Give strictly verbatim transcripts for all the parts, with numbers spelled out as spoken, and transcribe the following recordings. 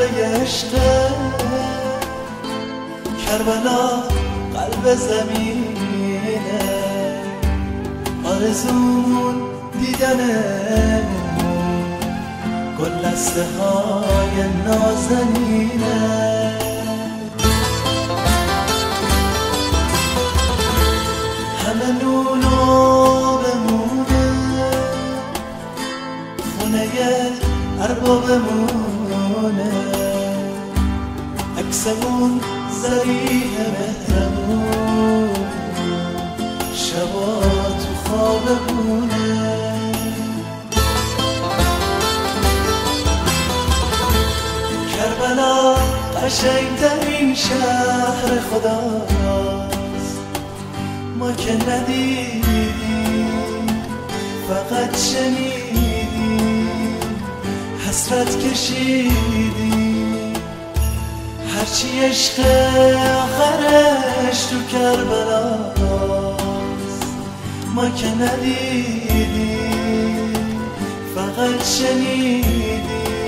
عشقه کربلا قلب زمینه آرزومون دیدنه گلدسته های نازنینه همه نونو بمونه خونه اربابمونه عکسمون زریح مهرمون شبا تو خوابمونه کربلا قشنگترین شهر خداست ما که ندیدیم فقط شنیدیم حسرت کشیدیم هرچی عشق آخرش تو کربلاست ما که ندیدیم فقط شنیدیم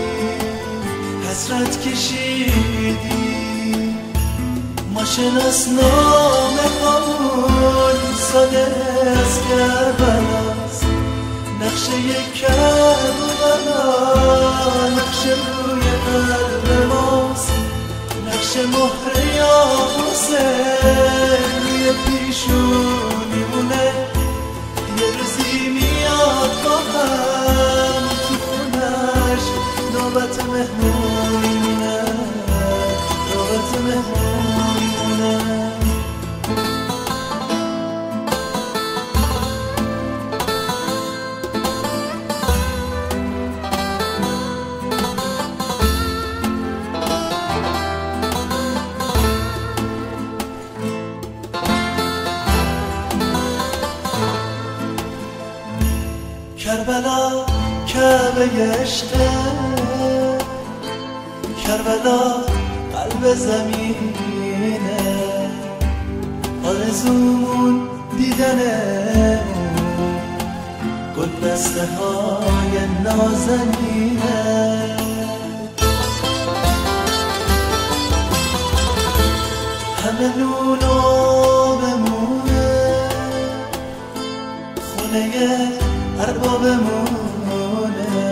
حسرت کشیدیم ما شناسنامه همون ساده از کربلاست نقشه کربلا نقشه روی قلب ماست نقشه مهر یا حسین روی پیشونیمونه یه روزی میاد با هم تو خونش نوبت مهمونیمونه نوبت مهمونیمونه کربلا کعبه عشقه کربلا قلب زمینه آرزومون دیدنه گلدسته های نازنینه همه نونو بمونه خونه اربابمونه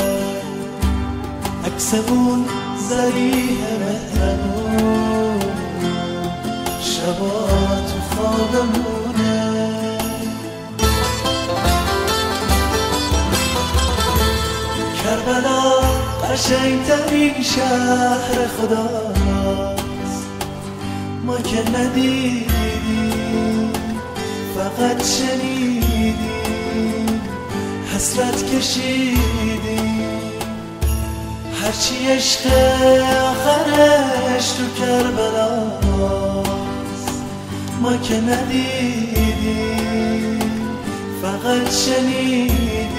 عکسمون زریح مهرمون شبا تو خوابمونه کربلا قشنگترین شهر خداست ما که ندیدیم فقط شنیدیم حسرت کشیدیم هرچی عشق آخرش تو کربلاست ما که ندیدیم فقط شنیدیم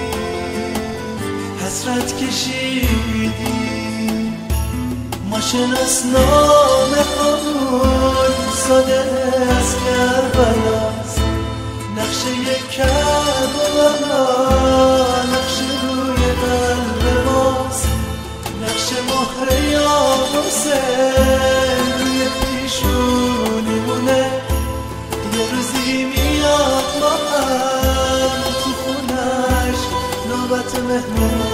حسرت کشیدیم ما شناسنامه همون ساده از کربلاست نقشه کربلا نقشه روی قلب ماست نقشه مهر یا حسین روی پیشونیمونه یه روزی میاد ما هم تو خونش نوبت مهمون